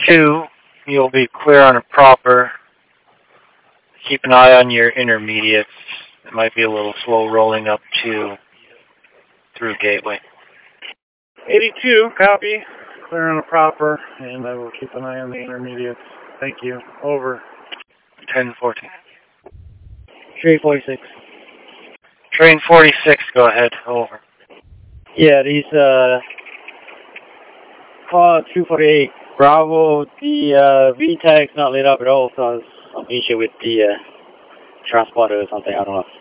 82, you'll be clear on a proper. Keep an eye on your intermediates. It might be a little slow rolling up through Gateway. 82, copy. Clear on a proper, and I will keep an eye on the intermediates. Thank you. Over. 1014. Train 46. Train 46, go ahead. Over. Yeah, these, call 248. Bravo, the, VTAG's not lit up at all, so some issue with the, transponder or something, I don't know.